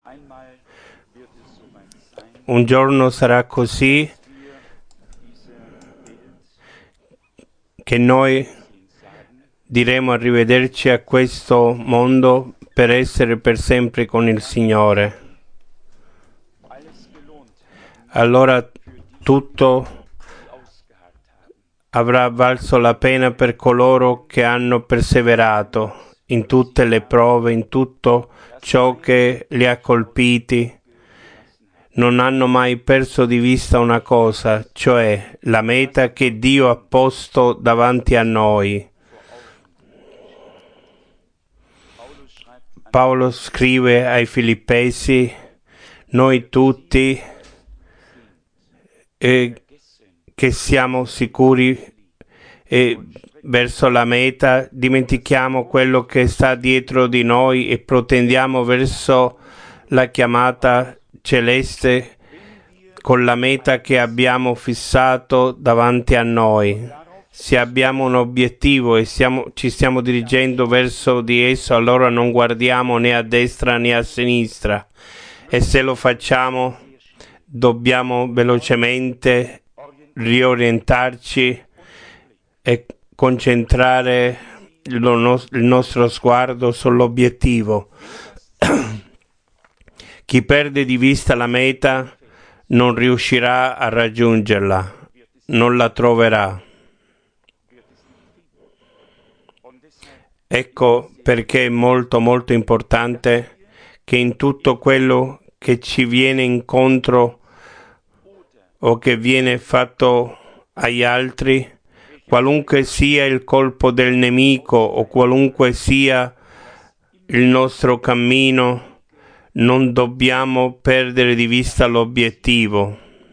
Un giorno sarà così che noi diremo arrivederci a questo mondo per essere per sempre con il Signore. Allora tutto avrà valso la pena per coloro che hanno perseverato in tutte le prove, in tutto ciò che li ha colpiti. Non hanno mai perso di vista una cosa, cioè la meta che Dio ha posto davanti a noi. Paolo scrive ai Filippesi: noi tutti che siamo sicuri verso la meta, dimentichiamo quello che sta dietro di noi e protendiamo verso la chiamata celeste con la meta che abbiamo fissato davanti a noi. Se abbiamo un obiettivo e ci stiamo dirigendo verso di esso, allora non guardiamo né a destra né a sinistra, e se lo facciamo dobbiamo velocemente riorientarci e concentrare il nostro sguardo sull'obiettivo. Chi perde di vista la meta non riuscirà a raggiungerla, non la troverà. Ecco perché è molto molto importante che in tutto quello che ci viene incontro o che viene fatto agli altri, qualunque sia il colpo del nemico o qualunque sia il nostro cammino, non dobbiamo perdere di vista l'obiettivo.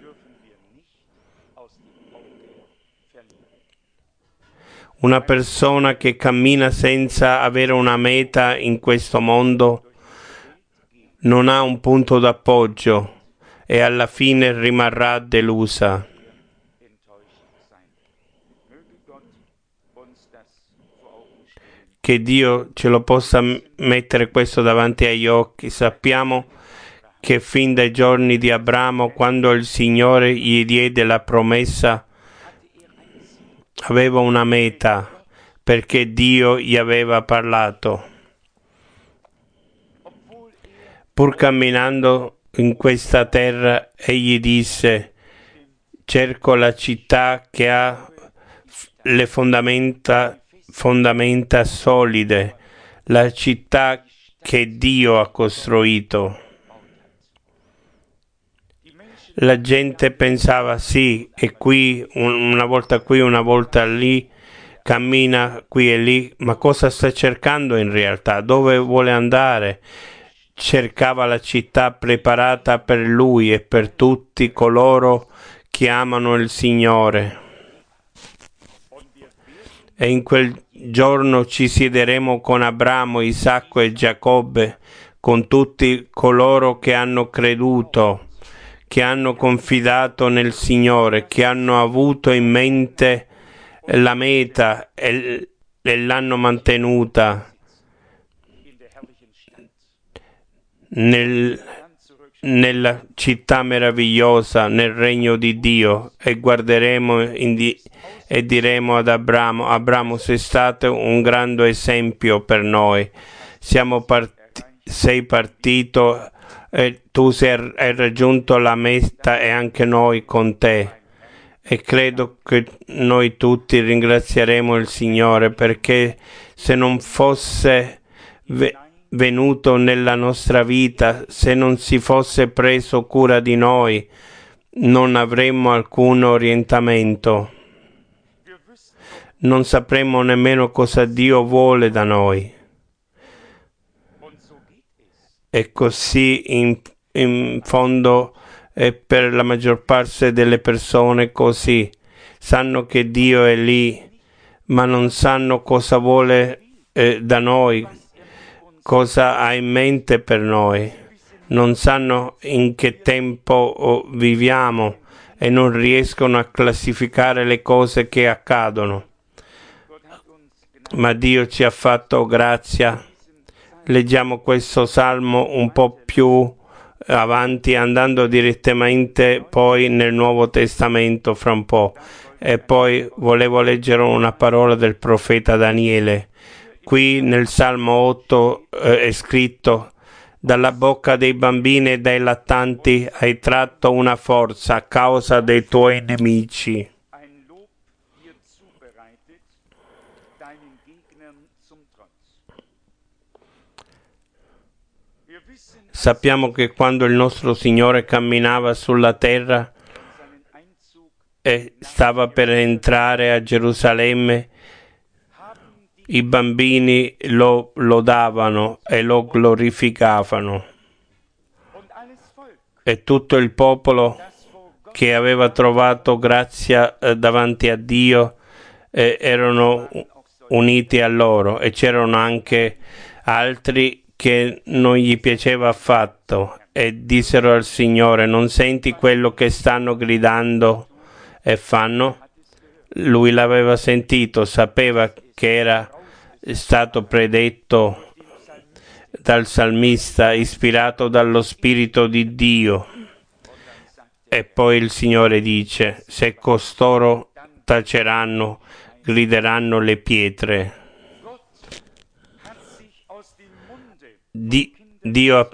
Una persona che cammina senza avere una meta in questo mondo non ha un punto d'appoggio e alla fine rimarrà delusa. Che Dio ce lo possa mettere questo davanti agli occhi. Sappiamo che fin dai giorni di Abramo, quando il Signore gli diede la promessa, aveva una meta, perché Dio gli aveva parlato. Pur camminando in questa terra, egli disse: cerco la città che ha le fondamenta solide, la città che Dio ha costruito. La gente pensava sì, è qui, una volta qui, una volta lì, cammina qui e lì, ma cosa sta cercando in realtà? Dove vuole andare? Cercava la città preparata per lui e per tutti coloro che amano il Signore. E in quel giorno ci siederemo con Abramo, Isacco e Giacobbe, con tutti coloro che hanno creduto, che hanno confidato nel Signore, che hanno avuto in mente la meta e l'hanno mantenuta nella città meravigliosa, nel regno di Dio, e guarderemo e diremo ad Abramo: Abramo, sei stato un grande esempio per noi, sei partito e tu hai raggiunto la meta e anche noi con te. E credo che noi tutti ringrazieremo il Signore, perché se non fosse venuto nella nostra vita, se non si fosse preso cura di noi, non avremmo alcun orientamento. Non sapremmo nemmeno cosa Dio vuole da noi. E così in fondo è per la maggior parte delle persone così. Sanno che Dio è lì, ma non sanno cosa vuole da noi, cosa ha in mente per noi. Non sanno in che tempo viviamo e non riescono a classificare le cose che accadono. Ma Dio ci ha fatto grazia. Leggiamo questo salmo un po' più avanti, andando direttamente poi nel Nuovo Testamento fra un po'. E poi volevo leggere una parola del profeta Daniele. Qui nel Salmo 8 è scritto: dalla bocca dei bambini e dai lattanti hai tratto una forza a causa dei tuoi nemici. Sappiamo che quando il nostro Signore camminava sulla terra e stava per entrare a Gerusalemme, i bambini lo lodavano e lo glorificavano. E tutto il popolo che aveva trovato grazia davanti a Dio erano uniti a loro, e c'erano anche altri che non gli piaceva affatto e dissero al Signore: non senti quello che stanno gridando e fanno? Lui l'aveva sentito, sapeva che era stato predetto dal salmista, ispirato dallo Spirito di Dio. E poi il Signore dice: se costoro taceranno, grideranno le pietre. Dio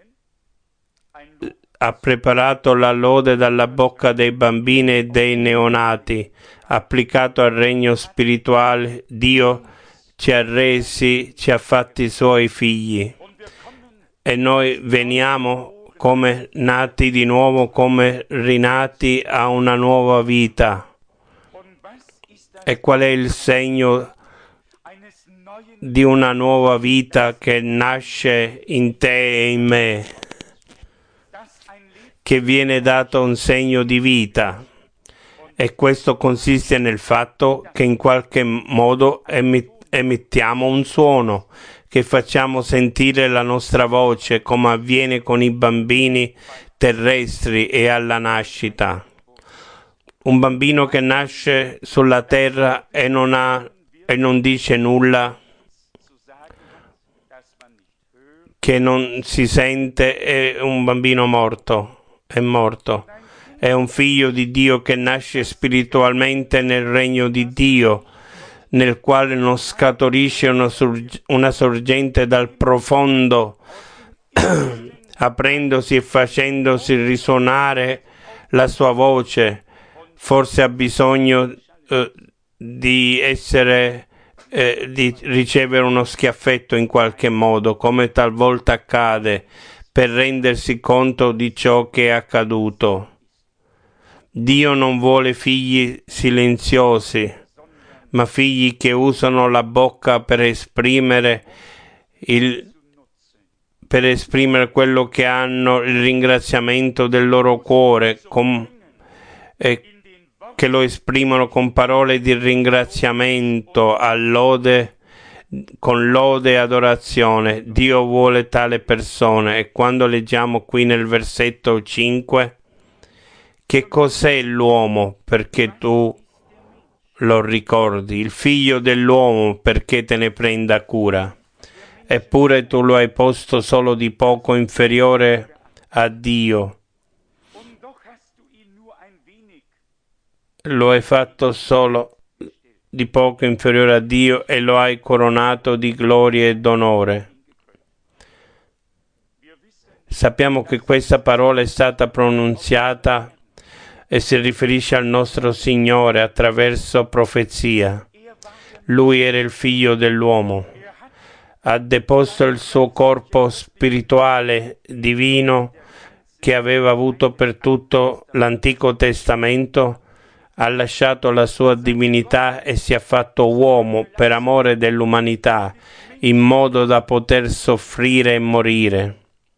ha preparato la lode dalla bocca dei bambini e dei neonati, applicato al regno spirituale. Dio ci ha resi, ci ha fatti suoi figli, e noi veniamo come nati di nuovo, come rinati a una nuova vita. E qual è il segno di una nuova vita che nasce in te e in me? Che viene dato un segno di vita, e questo consiste nel fatto che in qualche modo emettiamo un suono, che facciamo sentire la nostra voce, come avviene con i bambini terrestri e alla nascita. Un bambino che nasce sulla terra e non dice nulla, che non si sente, è un bambino morto, è morto. È un figlio di Dio che nasce spiritualmente nel regno di Dio, nel quale non scaturisce una sorgente dal profondo, aprendosi e facendosi risuonare la sua voce. Forse ha bisogno di ricevere uno schiaffetto in qualche modo, come talvolta accade, per rendersi conto di ciò che è accaduto. Dio non vuole figli silenziosi, ma figli che usano la bocca per esprimere quello che hanno, il ringraziamento del loro cuore, che lo esprimono con parole di ringraziamento, con lode e adorazione. Dio vuole tale persone. E quando leggiamo qui nel versetto 5, che cos'è l'uomo perché tu lo ricordi, il figlio dell'uomo perché te ne prenda cura? Eppure tu lo hai posto solo di poco inferiore a Dio. Lo hai fatto solo di poco inferiore a Dio e lo hai coronato di gloria ed onore. Sappiamo che questa parola è stata pronunziata e si riferisce al nostro Signore attraverso profezia. Lui era il figlio dell'uomo. Ha deposto il suo corpo spirituale divino che aveva avuto per tutto l'Antico Testamento, ha lasciato la sua divinità e si è fatto uomo per amore dell'umanità, in modo da poter soffrire e morire.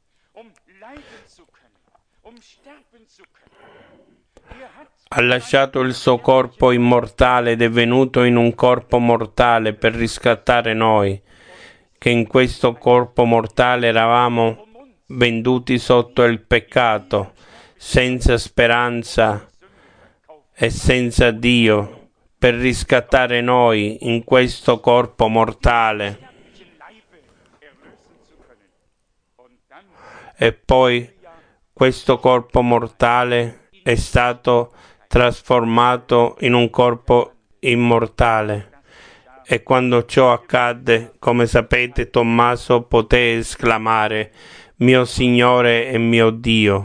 Ha lasciato il suo corpo immortale ed è venuto in un corpo mortale per riscattare noi, che in questo corpo mortale eravamo venduti sotto il peccato, senza speranza e senza Dio, per riscattare noi in questo corpo mortale. E poi questo corpo mortale è stato trasformato in un corpo immortale. E quando ciò accadde, come sapete, Tommaso poté esclamare: «Mio Signore e mio Dio».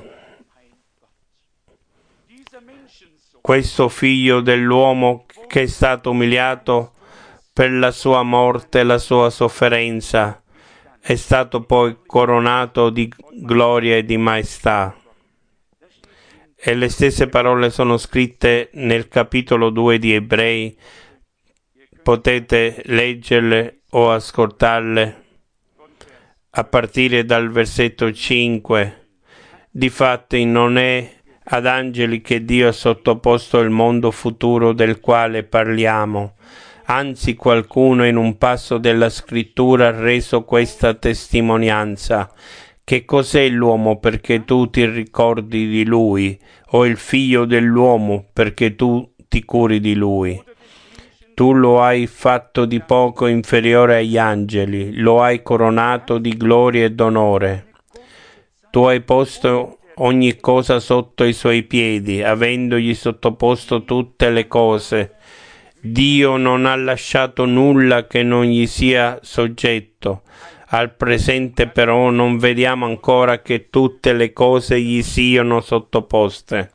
Questo figlio dell'uomo che è stato umiliato per la sua morte e la sua sofferenza è stato poi coronato di gloria e di maestà. E le stesse parole sono scritte nel capitolo 2 di Ebrei. Potete leggerle o ascoltarle a partire dal versetto 5. Difatti non è ad angeli che Dio ha sottoposto il mondo futuro del quale parliamo. Anzi, qualcuno in un passo della scrittura ha reso questa testimonianza. Che cos'è l'uomo perché tu ti ricordi di lui, o il figlio dell'uomo perché tu ti curi di lui? Tu lo hai fatto di poco inferiore agli angeli, lo hai coronato di gloria ed onore. Tu hai posto ogni cosa sotto i suoi piedi, avendogli sottoposto tutte le cose. Dio non ha lasciato nulla che non gli sia soggetto. Al presente però non vediamo ancora che tutte le cose gli siano sottoposte.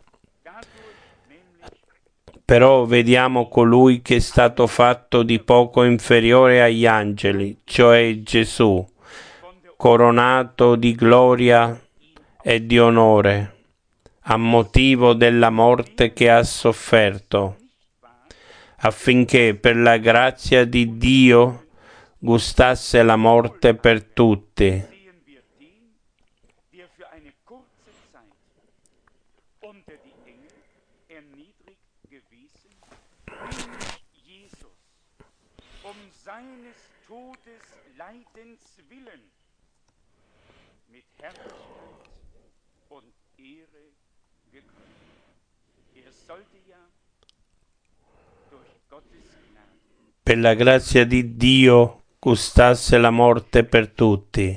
Però vediamo colui che è stato fatto di poco inferiore agli angeli, cioè Gesù, coronato di gloria e di onore, a motivo della morte che ha sofferto, affinché per la grazia di Dio gustasse la morte per tutti. Per la grazia di Dio gustasse la morte per tutti.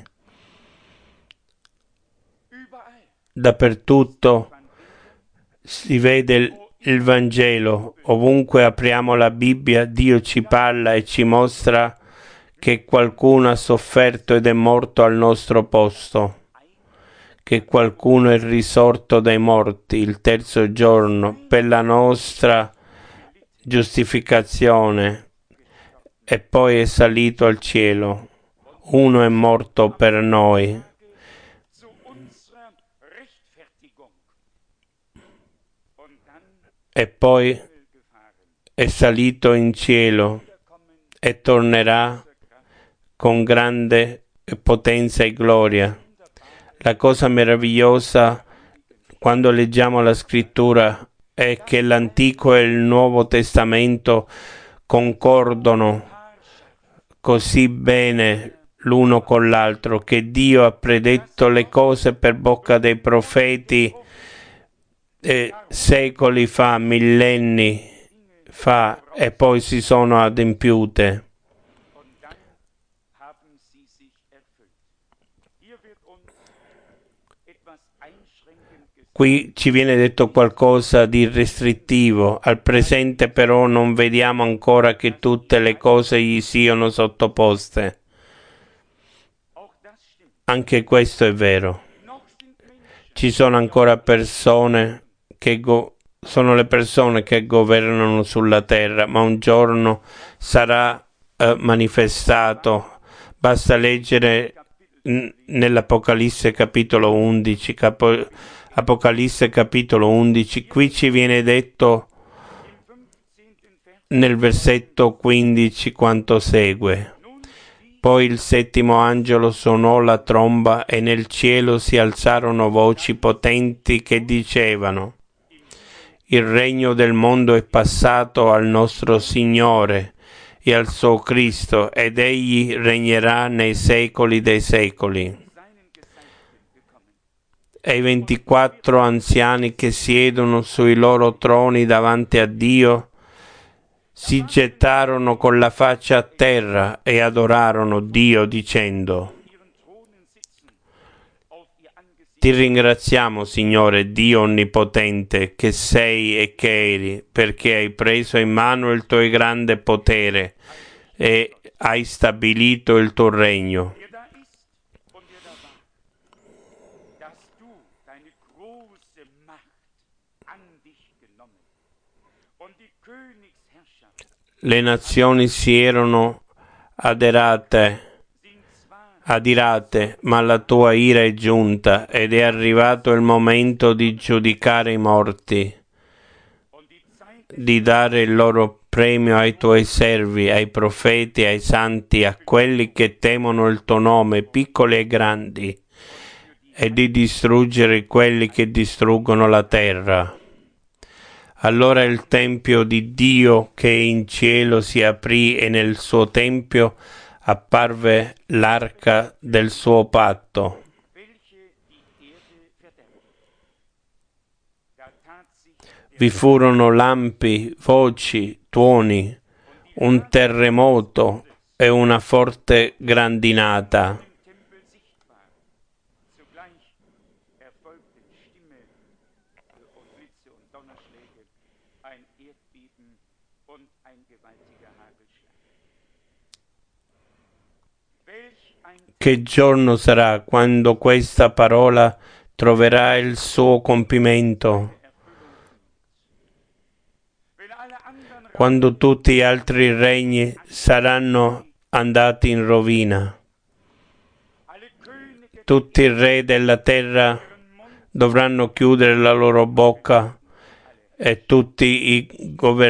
Dappertutto si vede il Vangelo, ovunque apriamo la Bibbia, Dio ci parla e ci mostra che qualcuno ha sofferto ed è morto al nostro posto, che qualcuno è risorto dai morti il terzo giorno per la nostra giustificazione e poi è salito al cielo. Uno è morto per noi. E poi è salito in cielo e tornerà con grande potenza e gloria. La cosa meravigliosa quando leggiamo la scrittura è che l'Antico e il Nuovo Testamento concordano così bene l'uno con l'altro, che Dio ha predetto le cose per bocca dei profeti secoli fa, millenni fa, e poi si sono adempiute. Qui ci viene detto qualcosa di restrittivo, al presente però non vediamo ancora che tutte le cose gli siano sottoposte. Anche questo è vero. Ci sono ancora persone che sono le persone che governano sulla terra, ma un giorno sarà manifestato. Basta leggere nell'Apocalisse capitolo 11, Apocalisse capitolo 11, qui ci viene detto nel versetto 15 quanto segue. Poi il settimo angelo suonò la tromba e nel cielo si alzarono voci potenti che dicevano: il regno del mondo è passato al nostro Signore e al suo Cristo, ed egli regnerà nei secoli dei secoli. E i 24 anziani che siedono sui loro troni davanti a Dio si gettarono con la faccia a terra e adorarono Dio dicendo: Ti ringraziamo, Signore Dio Onnipotente, che sei e che eri, perché hai preso in mano il tuo grande potere e hai stabilito il tuo regno. Le nazioni si erano adirate, ma la tua ira è giunta ed è arrivato il momento di giudicare i morti, di dare il loro premio ai tuoi servi, ai profeti, ai santi, a quelli che temono il tuo nome, piccoli e grandi, e di distruggere quelli che distruggono la terra. Allora il tempio di Dio che è in cielo si aprì e nel suo tempio apparve l'arca del suo patto. Vi furono lampi, voci, tuoni, un terremoto e una forte grandinata. Che giorno sarà quando questa parola troverà il suo compimento? Quando tutti gli altri regni saranno andati in rovina. Tutti i re della terra dovranno chiudere la loro bocca e tutti i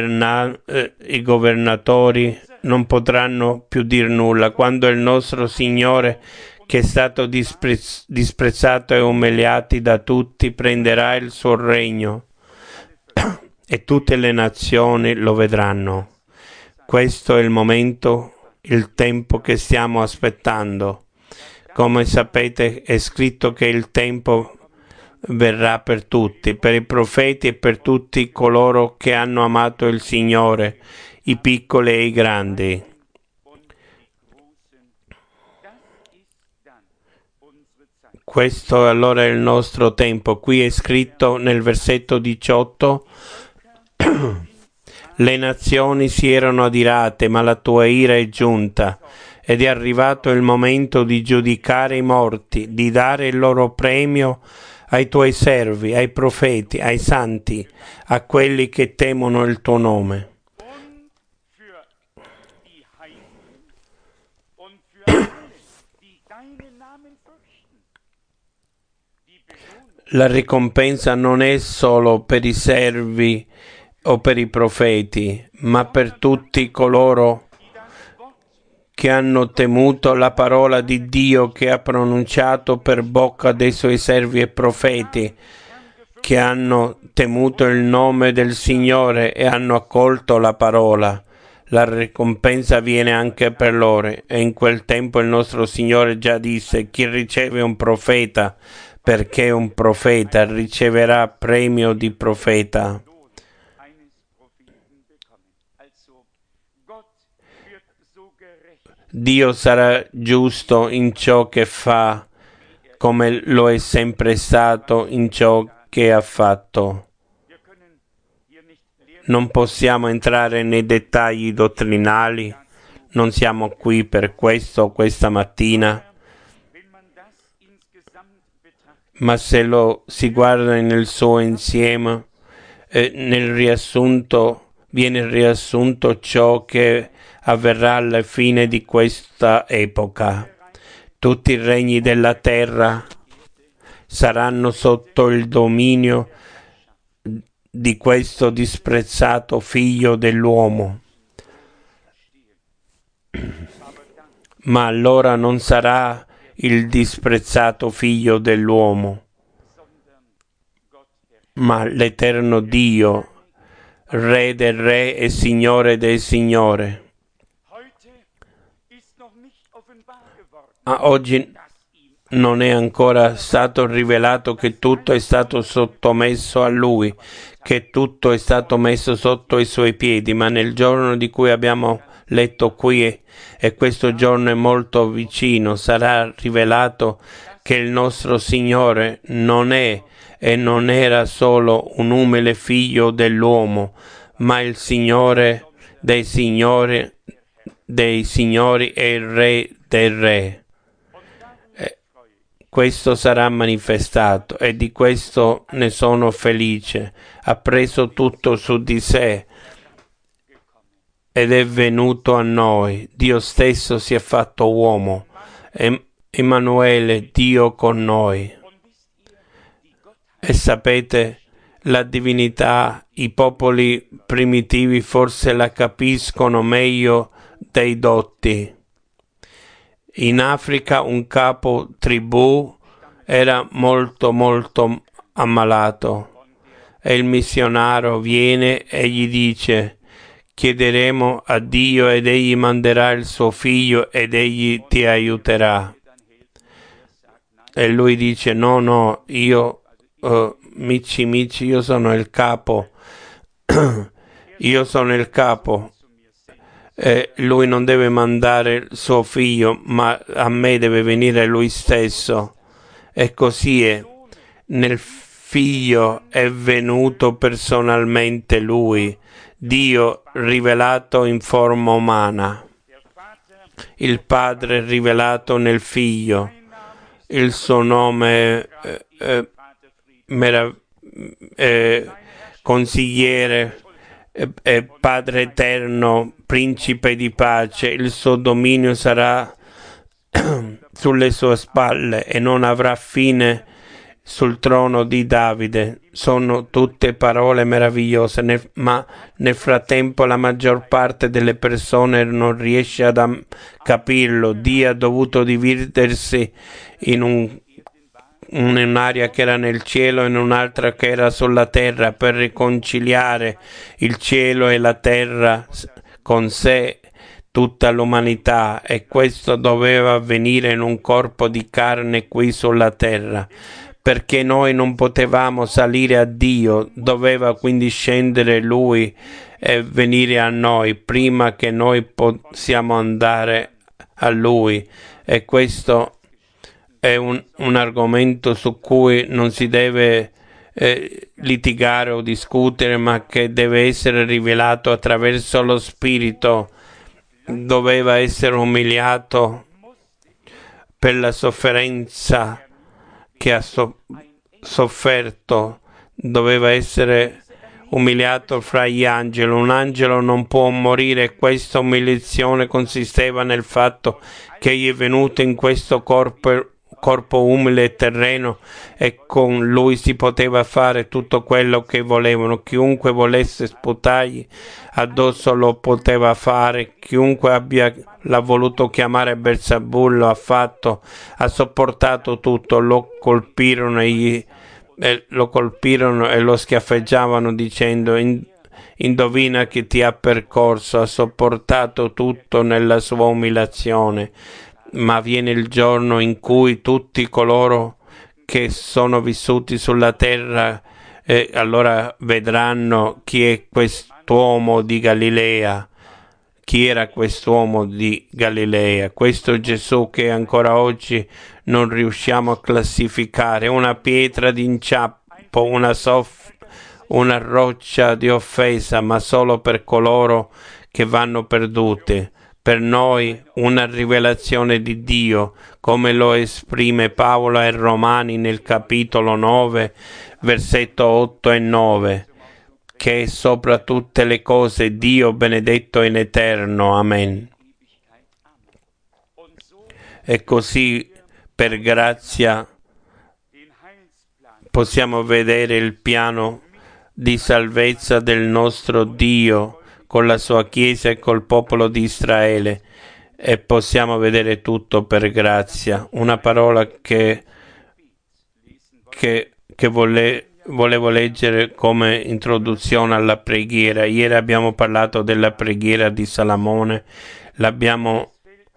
governatori non potranno più dir nulla, quando il nostro Signore, che è stato disprezzato e umiliato da tutti, prenderà il suo regno e tutte le nazioni lo vedranno. Questo è il momento, il tempo che stiamo aspettando. Come sapete, è scritto che il tempo verrà per tutti, per i profeti e per tutti coloro che hanno amato il Signore, i piccoli e i grandi. Questo allora è il nostro tempo. Qui è scritto nel versetto 18: le nazioni si erano adirate, ma la tua ira è giunta, ed è arrivato il momento di giudicare i morti, di dare il loro premio ai tuoi servi, ai profeti, ai santi, a quelli che temono il tuo nome. La ricompensa non è solo per i servi o per i profeti, ma per tutti coloro che hanno temuto la parola di Dio che ha pronunciato per bocca dei suoi servi e profeti, che hanno temuto il nome del Signore e hanno accolto la parola. La ricompensa viene anche per loro. E in quel tempo il nostro Signore già disse: chi riceve un profeta perché un profeta riceverà premio di profeta. Dio sarà giusto in ciò che fa, come lo è sempre stato in ciò che ha fatto. Non possiamo entrare nei dettagli dottrinali, non siamo qui per questo questa mattina, ma se lo si guarda nel suo insieme, nel riassunto viene riassunto ciò che avverrà alla fine di questa epoca. Tutti i regni della terra saranno sotto il dominio di questo disprezzato figlio dell'uomo. Ma allora non sarà il disprezzato figlio dell'uomo, ma l'eterno Dio, Re del Re e Signore del Signore. Oggi non è ancora stato rivelato che tutto è stato sottomesso a Lui, che tutto è stato messo sotto i Suoi piedi, ma nel giorno di cui abbiamo letto qui, e questo giorno è molto vicino, sarà rivelato che il nostro Signore non è e non era solo un umile figlio dell'uomo, ma il Signore dei signori e il Re dei re. Questo sarà manifestato e di questo ne sono felice. Ha preso tutto su di sé ed è venuto a noi. Dio stesso si è fatto uomo. Emanuele, Dio con noi. E sapete, la divinità, i popoli primitivi forse la capiscono meglio dei dotti. In Africa un capo tribù era molto ammalato e il missionario viene e gli dice: chiederemo a Dio ed egli manderà il suo figlio ed egli ti aiuterà. E lui dice: no, io Mici, io sono il capo. Io sono il capo. Lui non deve mandare il suo figlio, ma a me deve venire lui stesso. E così è. Nel figlio è venuto personalmente lui, Dio rivelato in forma umana. Il Padre rivelato nel figlio. Il suo nome consigliere, Padre eterno, principe di pace. Il suo dominio sarà sulle sue spalle e non avrà fine sul trono di Davide. Sono tutte parole meravigliose, ma nel frattempo la maggior parte delle persone non riesce a capirlo. Dio ha dovuto dividersi in un'area che era nel cielo e in un'altra che era sulla terra per riconciliare il cielo e la terra con sé, tutta l'umanità, e questo doveva avvenire in un corpo di carne qui sulla terra. Perché noi non potevamo salire a Dio, doveva quindi scendere Lui e venire a noi prima che noi possiamo andare a Lui. E questo è un argomento su cui non si deve litigare o discutere, ma che deve essere rivelato attraverso lo Spirito. Doveva essere umiliato per la sofferenza che ha sofferto, doveva essere umiliato fra gli angeli. Un angelo non può morire. Questa umiliazione consisteva nel fatto che egli è venuto in questo corpo umile e terreno, e con lui si poteva fare tutto quello che volevano. Chiunque volesse sputargli addosso lo poteva fare. Chiunque l'ha voluto chiamare Belzebù lo ha fatto. Ha sopportato tutto. Lo colpirono e lo schiaffeggiavano dicendo: indovina chi ti ha percorso. Ha sopportato tutto nella sua umiliazione. Ma viene il giorno in cui tutti coloro che sono vissuti sulla terra allora vedranno chi è quest'uomo di Galilea. Chi era quest'uomo di Galilea? Questo Gesù che ancora oggi non riusciamo a classificare, una pietra d'inciampo, una roccia di offesa, ma solo per coloro che vanno perduti. Per noi una rivelazione di Dio, come lo esprime Paolo ai Romani nel capitolo 9, versetto 8 e 9, che è sopra tutte le cose Dio benedetto in eterno. Amen. E così, per grazia, possiamo vedere il piano di salvezza del nostro Dio con la sua Chiesa e col popolo di Israele, e possiamo vedere tutto per grazia. Una parola che volevo leggere come introduzione alla preghiera. Ieri abbiamo parlato della preghiera di Salomone, l'abbiamo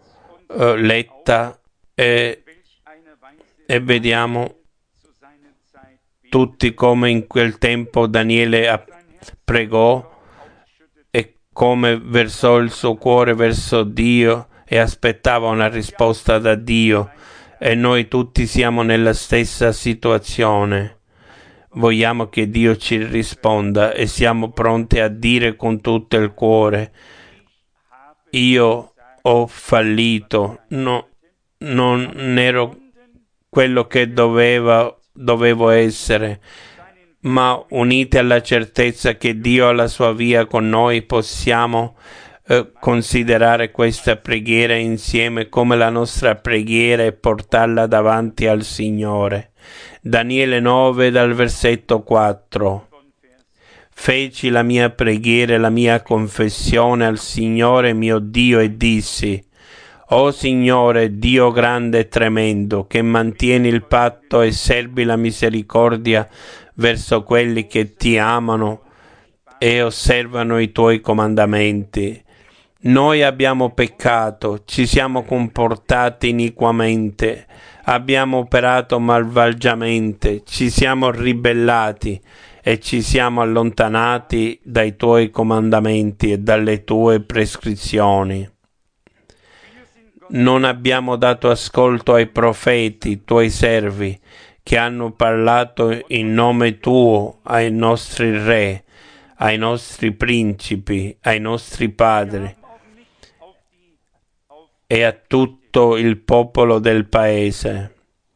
letta e vediamo tutti come in quel tempo Daniele pregò e come versò il suo cuore verso Dio e aspettava una risposta da Dio. e noi tutti siamo nella stessa situazione. Vogliamo che Dio ci risponda e siamo pronti a dire con tutto il cuore: io ho fallito, non ero quello che dovevo essere, ma uniti alla certezza che Dio ha la sua via con noi, possiamo considerare questa preghiera insieme come la nostra preghiera e portarla davanti al Signore. Daniele 9 dal versetto 4. Feci la mia preghiera e la mia confessione al Signore mio Dio e dissi: O Signore, Dio grande e tremendo, che mantieni il patto e serbi la misericordia verso quelli che ti amano e osservano i tuoi comandamenti. Noi abbiamo peccato, ci siamo comportati iniquamente, abbiamo operato malvagiamente, ci siamo ribellati e ci siamo allontanati dai tuoi comandamenti e dalle tue prescrizioni. Non abbiamo dato ascolto ai profeti, tuoi servi, che hanno parlato in nome tuo ai nostri re, ai nostri principi, ai nostri padri e a tutto il popolo del paese.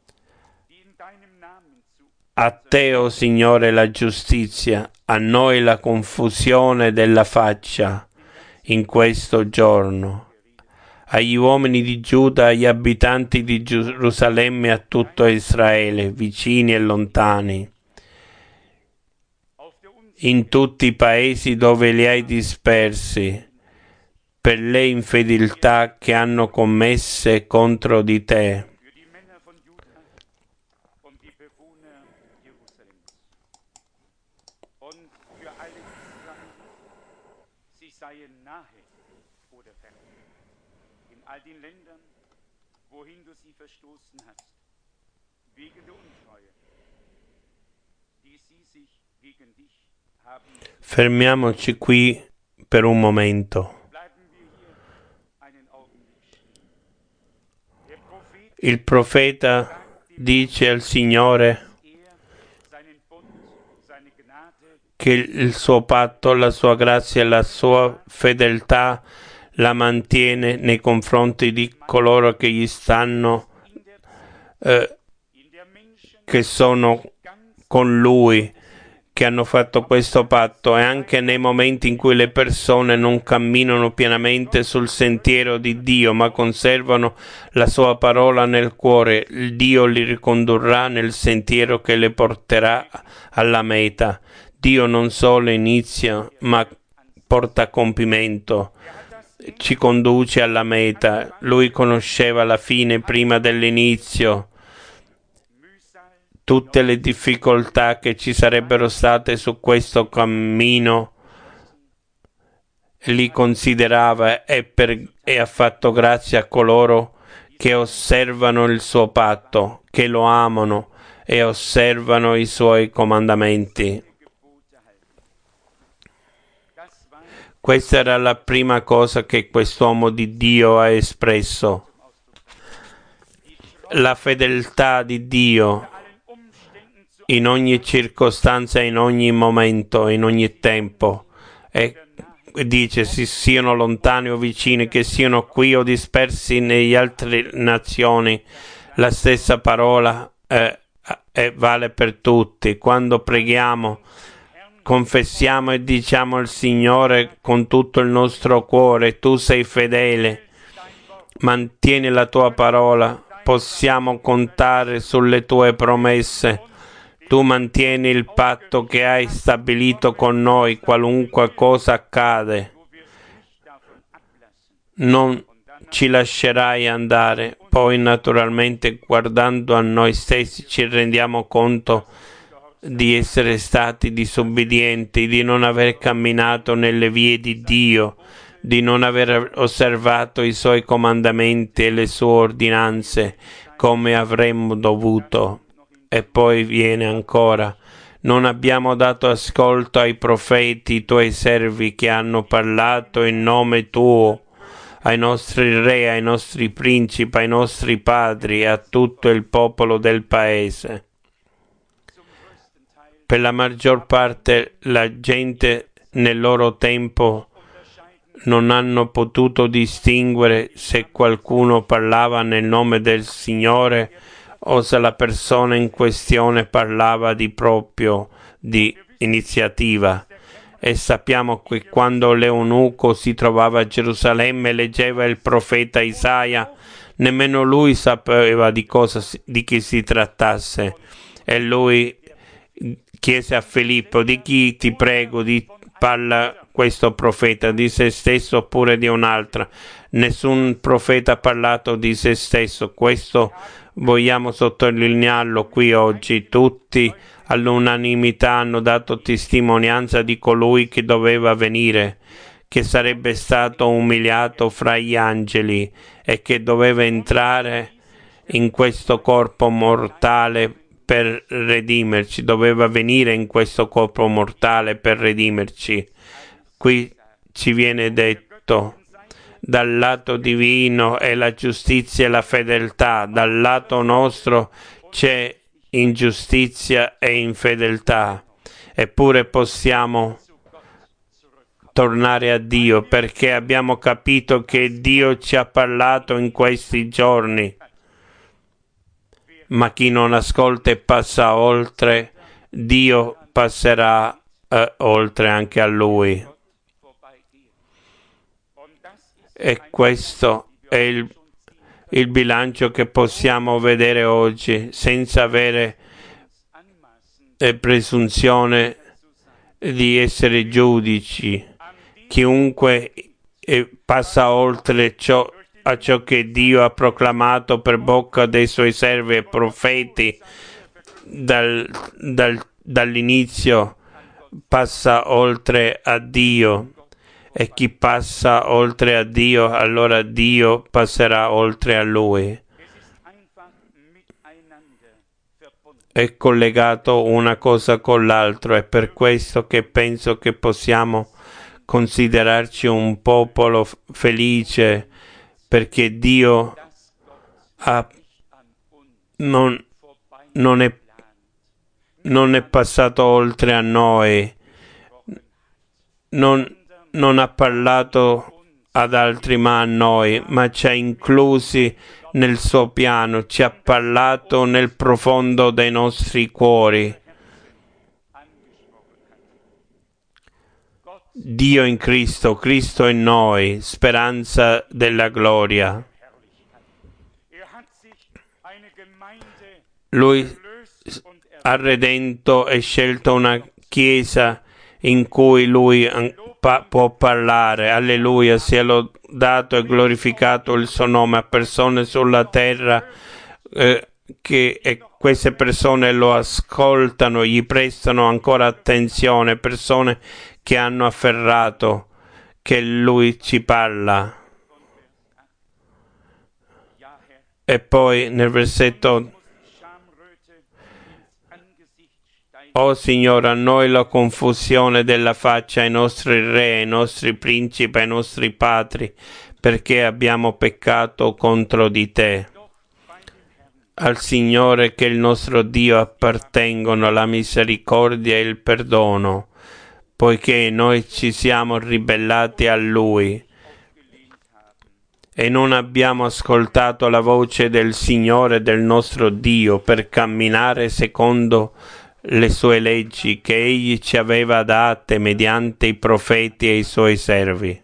A te, o Signore, la giustizia, a noi la confusione della faccia in questo giorno. Agli uomini di Giuda, agli abitanti di Gerusalemme, a tutto Israele, vicini e lontani, in tutti i paesi dove li hai dispersi, per le infedeltà che hanno commesse contro di te. Fermiamoci qui per un momento. Il profeta dice al Signore che il suo patto, la sua grazia e la sua fedeltà la mantiene nei confronti di coloro che gli stanno, che sono con lui, che hanno fatto questo patto, e anche nei momenti in cui le persone non camminano pienamente sul sentiero di Dio, ma conservano la sua parola nel cuore, il Dio li ricondurrà nel sentiero che le porterà alla meta. Dio non solo inizia, ma porta a compimento, ci conduce alla meta. Lui conosceva la fine prima dell'inizio. Tutte le difficoltà che ci sarebbero state su questo cammino li considerava e ha fatto grazia a coloro che osservano il suo patto, che lo amano e osservano i suoi comandamenti. Questa era la prima cosa che quest'uomo di Dio ha espresso. La fedeltà di Dio in ogni circostanza, in ogni momento, in ogni tempo. E dice: si siano lontani o vicini, che siano qui o dispersi nelle altre nazioni, la stessa parola vale per tutti. Quando preghiamo, confessiamo e diciamo al Signore con tutto il nostro cuore: tu sei fedele, mantieni la tua parola, possiamo contare sulle tue promesse. Tu mantieni il patto che hai stabilito con noi, qualunque cosa accade. Non ci lascerai andare. Poi, naturalmente, guardando a noi stessi, ci rendiamo conto di essere stati disobbedienti, di non aver camminato nelle vie di Dio, di non aver osservato i suoi comandamenti e le sue ordinanze come avremmo dovuto. E poi viene ancora: non abbiamo dato ascolto ai profeti, i tuoi servi, che hanno parlato in nome tuo ai nostri re, ai nostri principi, ai nostri padri e a tutto il popolo del paese. Per la maggior parte la gente nel loro tempo non hanno potuto distinguere se qualcuno parlava nel nome del Signore o se la persona in questione parlava di iniziativa. E sappiamo che quando l'eunuco si trovava a Gerusalemme e leggeva il profeta Isaia, nemmeno lui sapeva di chi si trattasse. E lui chiese a Filippo: di chi ti prego parla questo profeta, di se stesso oppure di un'altra? Nessun profeta ha parlato di se stesso. Questo vogliamo sottolinearlo qui oggi. Tutti all'unanimità hanno dato testimonianza di colui che doveva venire, che sarebbe stato umiliato fra gli angeli e che doveva entrare in questo corpo mortale per redimerci, doveva venire in questo corpo mortale per redimerci. Qui ci viene detto: dal lato divino è la giustizia e la fedeltà, dal lato nostro c'è ingiustizia e infedeltà, eppure possiamo tornare a Dio perché abbiamo capito che Dio ci ha parlato in questi giorni. Ma chi non ascolta e passa oltre, Dio passerà oltre anche a lui. E questo è il bilancio che possiamo vedere oggi, senza avere presunzione di essere giudici. Chiunque passa oltre a ciò che Dio ha proclamato per bocca dei suoi servi e profeti dall'inizio, passa oltre a Dio. E chi passa oltre a Dio, allora Dio passerà oltre a lui. È collegato una cosa con l'altro, è per questo che penso che possiamo considerarci un popolo felice, perché Dio non è passato oltre a noi, non ha parlato ad altri ma a noi, ma ci ha inclusi nel suo piano, ci ha parlato nel profondo dei nostri cuori. Dio in Cristo, Cristo in noi, speranza della gloria. Lui ha redento e scelto una chiesa in cui Lui può parlare. Alleluia, sia lodato e glorificato il suo nome a persone sulla terra che queste persone lo ascoltano, gli prestano ancora attenzione, persone che hanno afferrato che Lui ci parla. E poi nel versetto: oh Signore, a noi la confusione della faccia, ai nostri re, ai nostri principi, ai nostri padri, perché abbiamo peccato contro di te. Al Signore che il nostro Dio appartengono la misericordia e il perdono, poiché noi ci siamo ribellati a Lui e non abbiamo ascoltato la voce del Signore del nostro Dio per camminare secondo le sue leggi che Egli ci aveva date mediante i profeti e i suoi servi.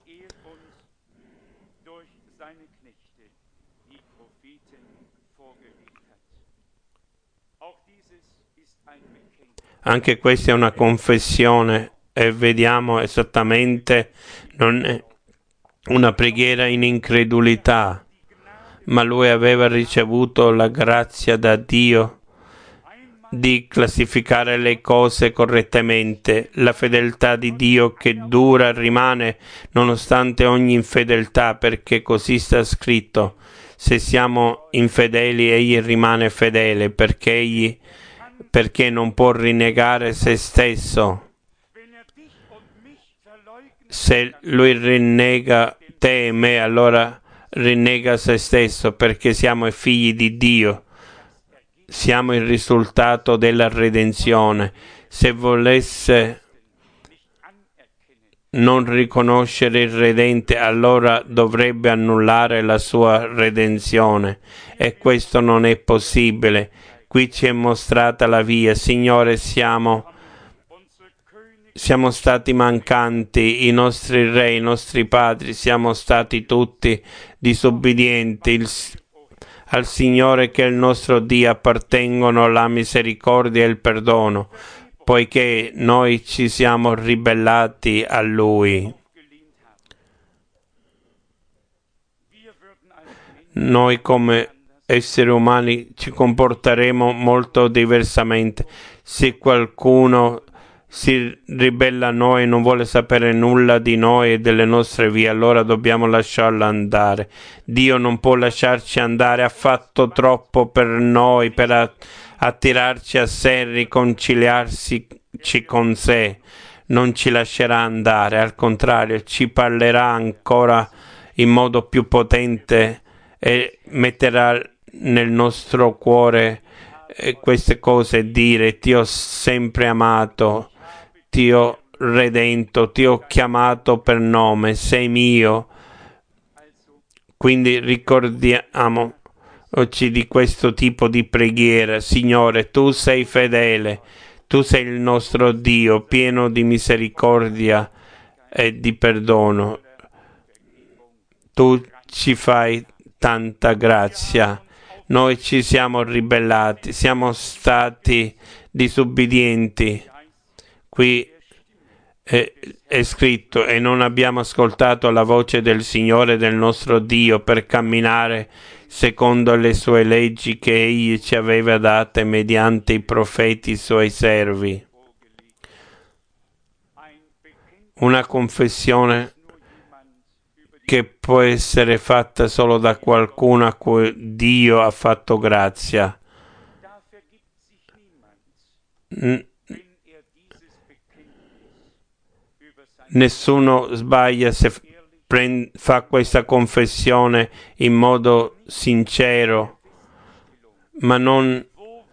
Anche questa è una confessione e vediamo esattamente, non è una preghiera in incredulità, ma lui aveva ricevuto la grazia da Dio di classificare le cose correttamente, la fedeltà di Dio che dura e rimane nonostante ogni infedeltà, perché così sta scritto: se siamo infedeli Egli rimane fedele, perché non può rinnegare se stesso. Se lui rinnega te e me, allora rinnega se stesso, perché siamo i figli di Dio. Siamo il risultato della redenzione. Se volesse non riconoscere il Redente, allora dovrebbe annullare la sua redenzione, e questo non è possibile. Qui ci è mostrata la via. Signore, siamo stati mancanti, i nostri re, i nostri padri, siamo stati tutti disobbedienti. Al Signore, che è il nostro Dio, appartengono la misericordia e il perdono, poiché noi ci siamo ribellati a Lui. Noi come esseri umani ci comporteremo molto diversamente. Se qualcuno si ribella a noi, non vuole sapere nulla di noi e delle nostre vie, allora dobbiamo lasciarlo andare. Dio non può lasciarci andare, ha fatto troppo per noi, per attirarci a sé, riconciliarsi con sé. Non ci lascerà andare, al contrario, ci parlerà ancora in modo più potente e metterà nel nostro cuore queste cose, dire: ti ho sempre amato, ti ho redento, ti ho chiamato per nome, sei mio. Quindi ricordiamoci di questo tipo di preghiera. Signore, tu sei fedele, tu sei il nostro Dio, pieno di misericordia e di perdono. Tu ci fai tanta grazia. Noi ci siamo ribellati, siamo stati disobbedienti. Qui è scritto: e non abbiamo ascoltato la voce del Signore, del nostro Dio, per camminare secondo le sue leggi che Egli ci aveva date mediante i profeti suoi servi. Una confessione che può essere fatta solo da qualcuno a cui Dio ha fatto grazia. Nessuno sbaglia se fa questa confessione in modo sincero, ma non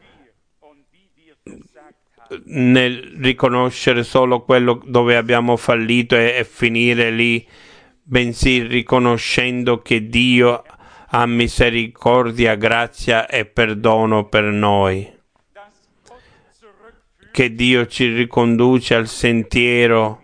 nel riconoscere solo quello dove abbiamo fallito e finire lì, bensì riconoscendo che Dio ha misericordia, grazia e perdono per noi. Che Dio ci riconduce al sentiero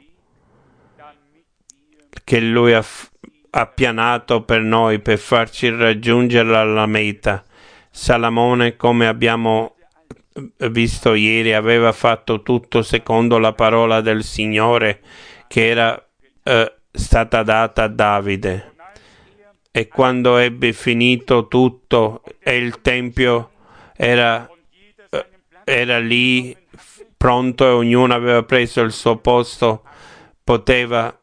che Lui ha pianato per noi, per farci raggiungere alla meta. Salomone, come abbiamo visto ieri, aveva fatto tutto secondo la parola del Signore che era stata data a Davide. E quando ebbe finito tutto e il Tempio era lì pronto e ognuno aveva preso il suo posto, poteva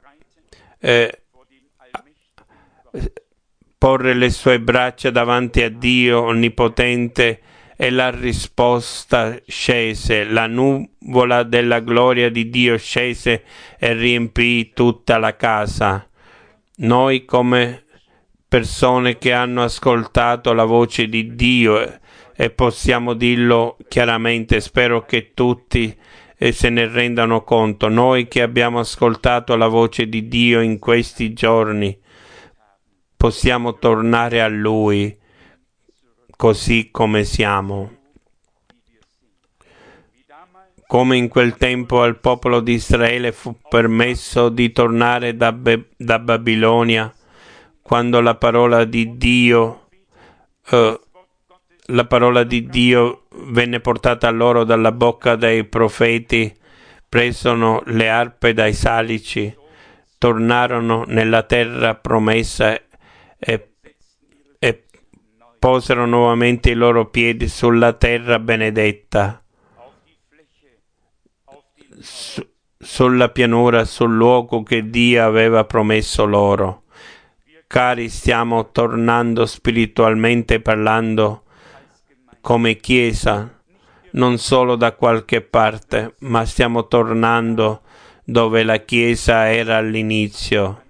porre le sue braccia davanti a Dio Onnipotente, e la risposta scese. La nuvola della gloria di Dio scese e riempì tutta la casa. Noi, come persone che hanno ascoltato la voce di Dio, e possiamo dirlo chiaramente, spero che tutti se ne rendano conto, noi che abbiamo ascoltato la voce di Dio in questi giorni, possiamo tornare a Lui così come siamo. Come in quel tempo al popolo di Israele fu permesso di tornare da Babilonia, quando la parola di Dio venne portata a loro dalla bocca dei profeti, presero le arpe dai salici, tornarono nella terra promessa e posero nuovamente i loro piedi sulla terra benedetta, sulla pianura, sul luogo che Dio aveva promesso loro. Cari, stiamo tornando spiritualmente parlando come Chiesa, non solo da qualche parte, ma stiamo tornando dove la Chiesa era all'inizio.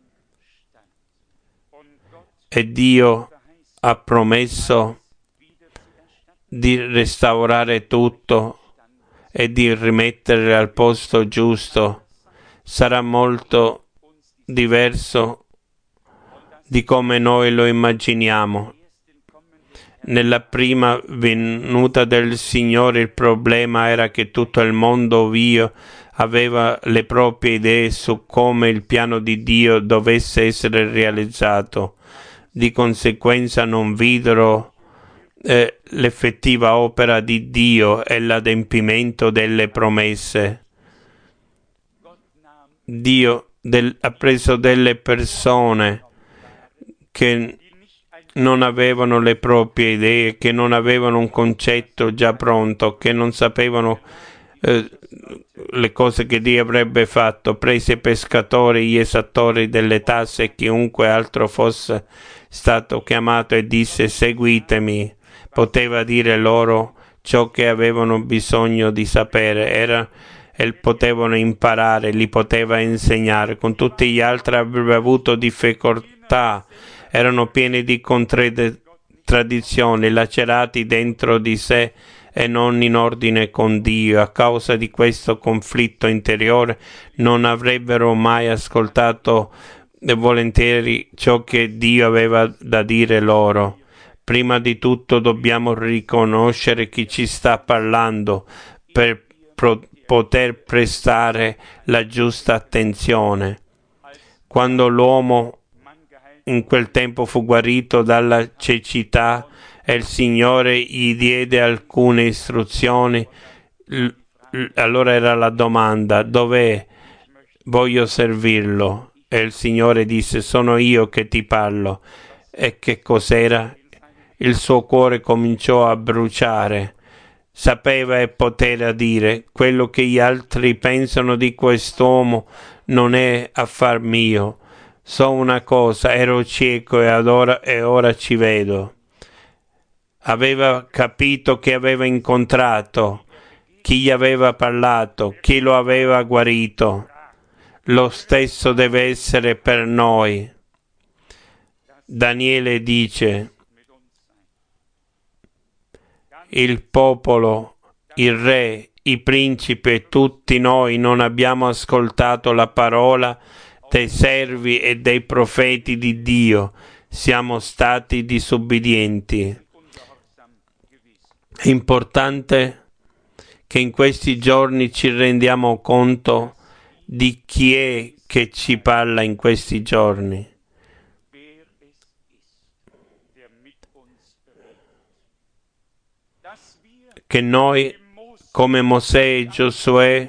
E Dio ha promesso di restaurare tutto e di rimettere al posto giusto. Sarà molto diverso di come noi lo immaginiamo. Nella prima venuta del Signore il problema era che tutto il mondo aveva le proprie idee su come il piano di Dio dovesse essere realizzato. Di conseguenza non videro l'effettiva opera di Dio e l'adempimento delle promesse. Dio ha preso delle persone che non avevano le proprie idee, che non avevano un concetto già pronto, che non sapevano le cose che Dio avrebbe fatto. Prese i pescatori, gli esattori delle tasse e chiunque altro fosse stato chiamato e disse: seguitemi. Poteva dire loro ciò che avevano bisogno di sapere, e potevano imparare, li poteva insegnare. Con tutti gli altri avrebbe avuto difficoltà, erano pieni di contraddizioni, lacerati dentro di sé e non in ordine con Dio. A causa di questo conflitto interiore non avrebbero mai ascoltato volentieri ciò che Dio aveva da dire loro. Prima di tutto dobbiamo riconoscere chi ci sta parlando per poter prestare la giusta attenzione. Quando l'uomo in quel tempo fu guarito dalla cecità e il Signore gli diede alcune istruzioni, allora era la domanda: dov'è? Voglio servirlo. E il Signore disse: sono io che ti parlo. E che cos'era? Il suo cuore cominciò a bruciare. Sapeva e poteva dire: quello che gli altri pensano di quest'uomo non è affar mio. So una cosa, ero cieco e ora ci vedo. Aveva capito che aveva incontrato, chi gli aveva parlato, chi lo aveva guarito. Lo stesso deve essere per noi. Daniele dice: il popolo, il re, i principi e tutti noi non abbiamo ascoltato la parola dei servi e dei profeti di Dio, siamo stati disobbedienti. È importante che in questi giorni ci rendiamo conto di chi è che ci parla in questi giorni. Che noi, come Mosè e Giosuè,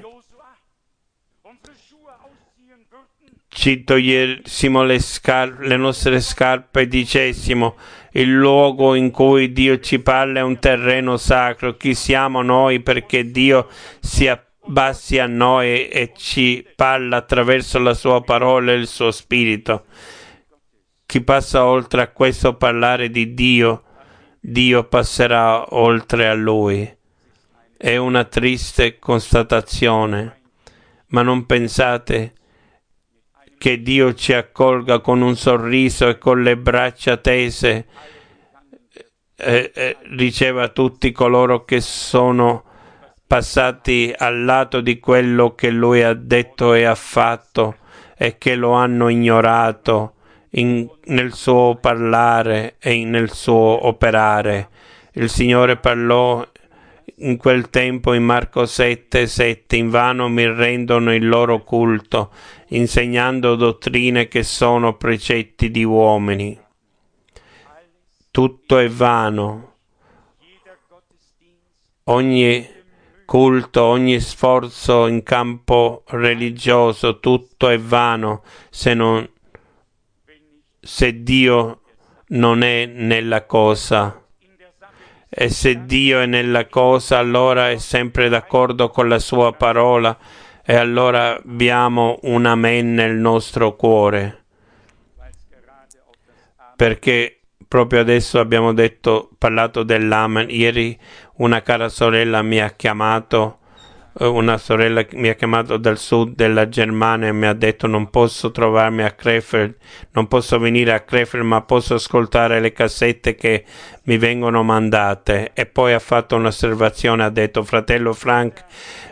ci togliessimo le nostre scarpe e dicessimo: il luogo in cui Dio ci parla è un terreno sacro. Chi siamo noi perché Dio si abbassi a noi e ci parla attraverso la sua parola e il suo spirito? Chi passa oltre a questo parlare di Dio, Dio passerà oltre a lui. È una triste constatazione, ma non pensate che Dio ci accolga con un sorriso e con le braccia tese, riceva tutti coloro che sono passati al lato di quello che Lui ha detto e ha fatto e che lo hanno ignorato nel suo parlare e nel suo operare. Il Signore parlò in quel tempo in Marco 7:7: invano mi rendono il loro culto, insegnando dottrine che sono precetti di uomini. Tutto è vano. Ogni culto, ogni sforzo in campo religioso, tutto è vano se Dio non è nella cosa. E se Dio è nella cosa, allora è sempre d'accordo con la sua parola, e allora abbiamo un amen nel nostro cuore. Perché proprio adesso abbiamo parlato dell'amen. Ieri una cara sorella mi ha chiamato Una sorella mi ha chiamato dal sud della Germania e mi ha detto non posso trovarmi a Krefeld, non posso venire a Krefeld, ma posso ascoltare le cassette che mi vengono mandate. E poi ha fatto un'osservazione, ha detto: fratello Frank,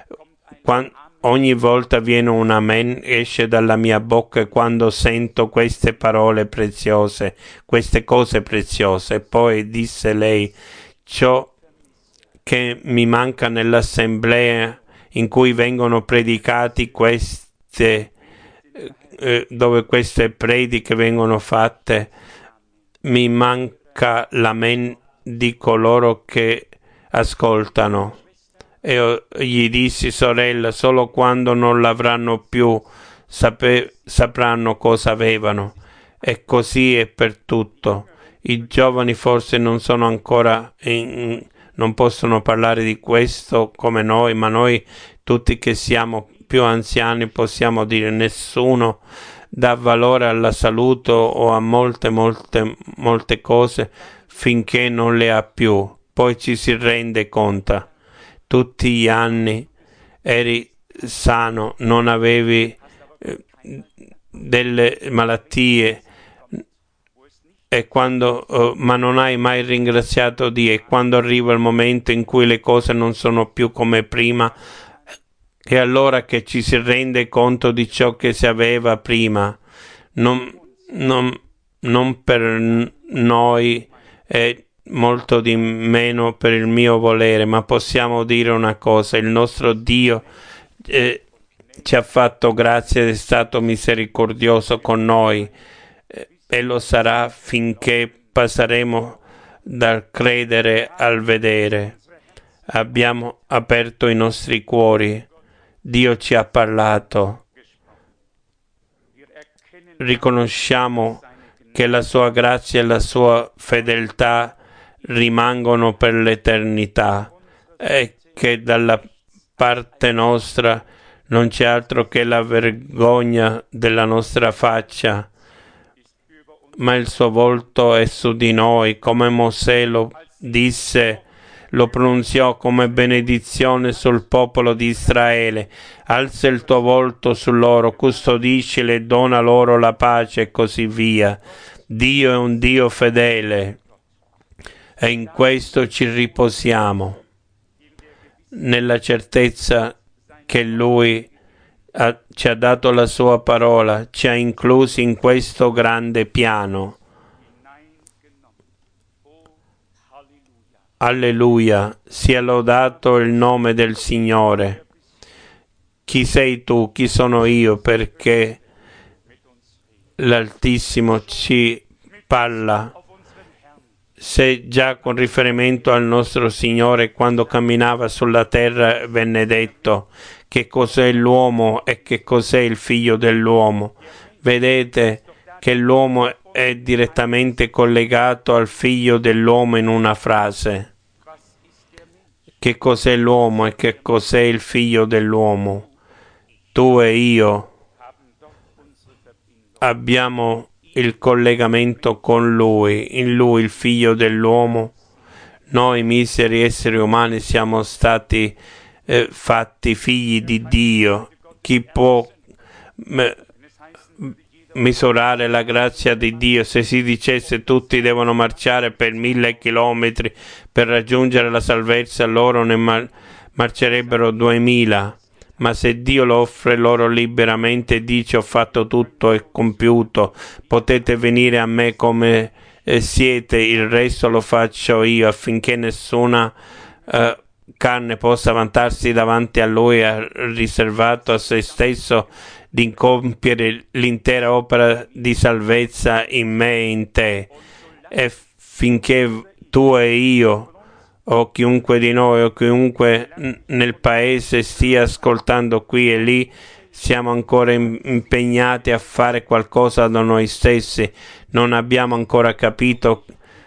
ogni volta viene un amen, esce dalla mia bocca quando sento queste parole preziose, queste cose preziose. E poi disse lei: ciò che mi manca nell'assemblea in cui vengono predicati queste, dove queste prediche vengono fatte, mi manca l'amen di coloro che ascoltano. E io gli dissi: sorella, solo quando non l'avranno più sapranno cosa avevano. E così è per tutto. I giovani forse non sono ancora non possono parlare di questo come noi, ma noi tutti che siamo più anziani possiamo dire: nessuno dà valore alla salute o a molte cose finché non le ha più. Poi ci si rende conto. Tutti gli anni eri sano, non avevi delle malattie, e ma non hai mai ringraziato Dio, e quando arriva il momento in cui le cose non sono più come prima, è allora che ci si rende conto di ciò che si aveva prima, non, non per noi e molto di meno per il mio volere, ma possiamo dire una cosa: il nostro Dio ci ha fatto grazia ed è stato misericordioso con noi, e lo sarà finché passeremo dal credere al vedere. Abbiamo aperto i nostri cuori, Dio ci ha parlato, riconosciamo che la sua grazia e la sua fedeltà rimangono per l'eternità e che dalla parte nostra non c'è altro che la vergogna della nostra faccia, ma il suo volto è su di noi, come Mosè lo disse, lo pronunziò come benedizione sul popolo di Israele: alza il tuo volto su loro, custodiscili e dona loro la pace, e così via. Dio è un Dio fedele e in questo ci riposiamo, nella certezza che Lui ci ha dato la sua parola, ci ha inclusi in questo grande piano. Alleluia, sia lodato il nome del Signore. Chi sei tu? Chi sono io? Perché l'Altissimo ci parla. Se già con riferimento al nostro Signore, quando camminava sulla terra, venne detto: che cos'è l'uomo e che cos'è il figlio dell'uomo. Vedete che l'uomo è direttamente collegato al figlio dell'uomo in una frase. Che cos'è l'uomo e che cos'è il figlio dell'uomo? Tu e io abbiamo il collegamento con Lui, in Lui il figlio dell'uomo. Noi miseri esseri umani siamo stati fatti figli di Dio. Chi può misurare la grazia di Dio? Se si dicesse tutti devono marciare per 1000 chilometri per raggiungere la salvezza, loro ne marcerebbero 2000. Ma se Dio lo offre loro liberamente e dice: ho fatto tutto, è compiuto, potete venire a me come siete, il resto lo faccio io, affinché nessuna carne possa vantarsi davanti a Lui, ha riservato a se stesso di compiere l'intera opera di salvezza in me e in te. E finché tu e io, o chiunque di noi, o chiunque nel paese stia ascoltando qui e lì, siamo ancora impegnati a fare qualcosa da noi stessi, non abbiamo ancora capito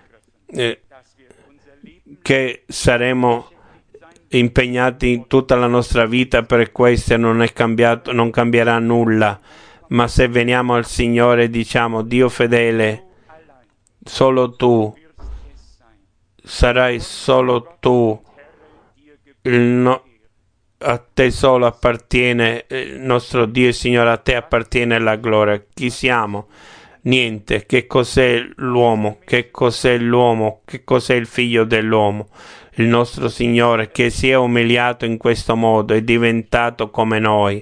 che saremo impegnati tutta la nostra vita per questo, e non cambierà nulla. Ma se veniamo al Signore e diciamo: Dio fedele, solo tu sarai, solo tu a te solo appartiene il nostro Dio e Signore, a te appartiene la gloria. Chi siamo? Niente. Che cos'è l'uomo? Che cos'è l'uomo? Che cos'è il figlio dell'uomo? Il nostro Signore che si è umiliato in questo modo, è diventato come noi.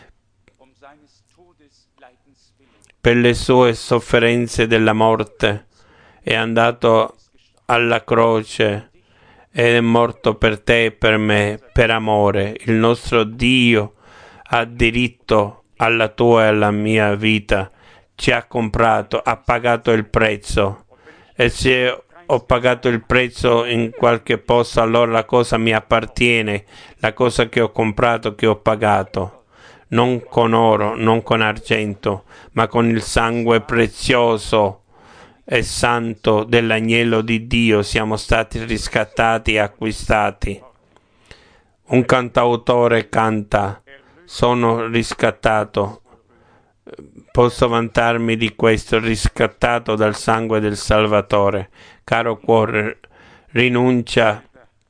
Per le sue sofferenze della morte è andato alla croce ed è morto per te e per me, per amore. Il nostro Dio ha diritto alla tua e alla mia vita, ci ha comprato, ha pagato il prezzo. E se ho pagato il prezzo in qualche posto, allora la cosa mi appartiene, la cosa che ho comprato, che ho pagato. Non con oro, non con argento, ma con il sangue prezioso e santo dell'agnello di Dio siamo stati riscattati e acquistati. Un cantautore canta: sono riscattato. Posso vantarmi di questo, riscattato dal sangue del Salvatore. Caro cuore, rinuncia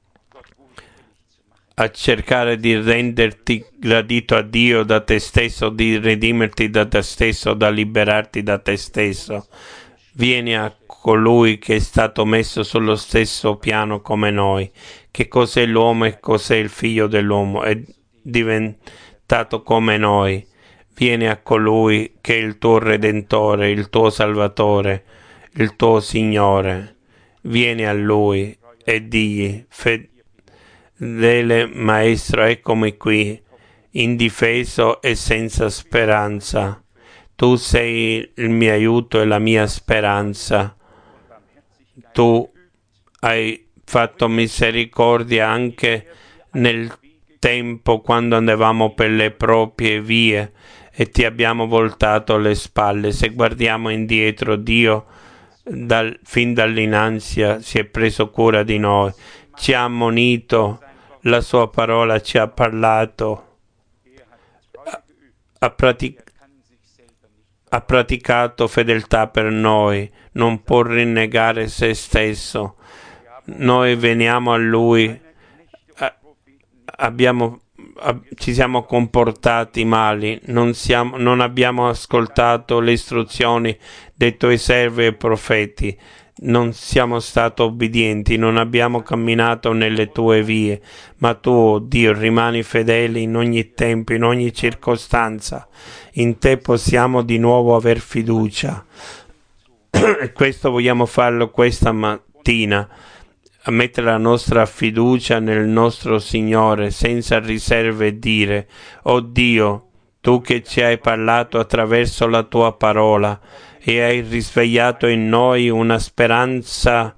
a cercare di renderti gradito a Dio da te stesso, di redimerti da te stesso, da liberarti da te stesso. Vieni a colui che è stato messo sullo stesso piano come noi. Che cos'è l'uomo e cos'è il figlio dell'uomo? È diventato come noi. Vieni a colui che è il tuo Redentore, il tuo Salvatore, il tuo Signore. Vieni a Lui e digli: fedele Maestro, eccomi qui, indifeso e senza speranza. Tu sei il mio aiuto e la mia speranza. Tu hai fatto misericordia anche nel tempo quando andavamo per le proprie vie e ti abbiamo voltato le spalle. Se guardiamo indietro, Dio fin dall'inanzia si è preso cura di noi, ci ha ammonito, la sua parola ci ha parlato, ha praticato fedeltà per noi, non può rinnegare se stesso. Noi veniamo a Lui, ci siamo comportati male, non abbiamo ascoltato le istruzioni dei tuoi servi e profeti, non siamo stati obbedienti, non abbiamo camminato nelle tue vie, ma tu, oh Dio, rimani fedele in ogni tempo, in ogni circostanza. In te possiamo di nuovo aver fiducia. E questo vogliamo farlo questa mattina, a mettere la nostra fiducia nel nostro Signore senza riserve e dire: oh Dio, tu che ci hai parlato attraverso la tua parola e hai risvegliato in noi una speranza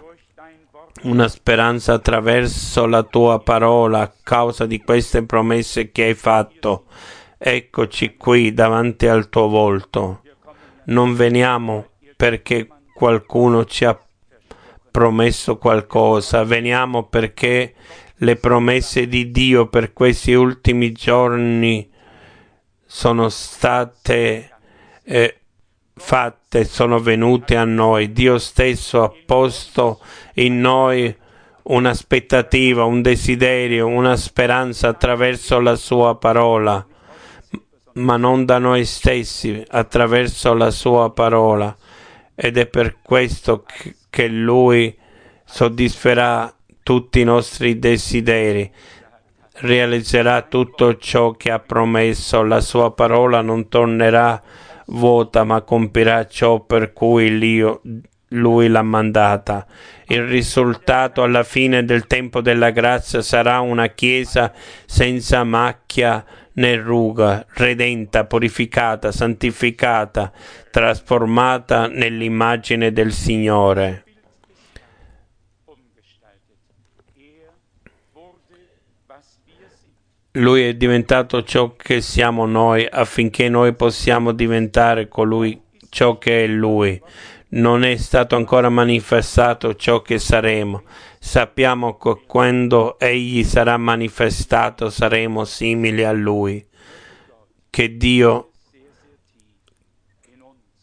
attraverso la tua parola a causa di queste promesse che hai fatto. Eccoci qui davanti al tuo volto. Non veniamo perché qualcuno ci ha promesso qualcosa, veniamo perché le promesse di Dio per questi ultimi giorni sono state fatte, sono venute a noi. Dio stesso ha posto in noi un'aspettativa, un desiderio, una speranza attraverso la sua parola, ma non da noi stessi, attraverso la sua parola. Ed è per questo che Lui soddisferà tutti i nostri desideri, realizzerà tutto ciò che ha promesso. La sua parola non tornerà vuota, ma compirà ciò per cui Lui l'ha mandata. Il risultato alla fine del tempo della grazia sarà una Chiesa senza macchia né ruga, redenta, purificata, santificata, trasformata nell'immagine del Signore. Lui è diventato ciò che siamo noi affinché noi possiamo diventare ciò che è Lui. Non è stato ancora manifestato ciò che saremo. Sappiamo che quando Egli sarà manifestato saremo simili a Lui. Che Dio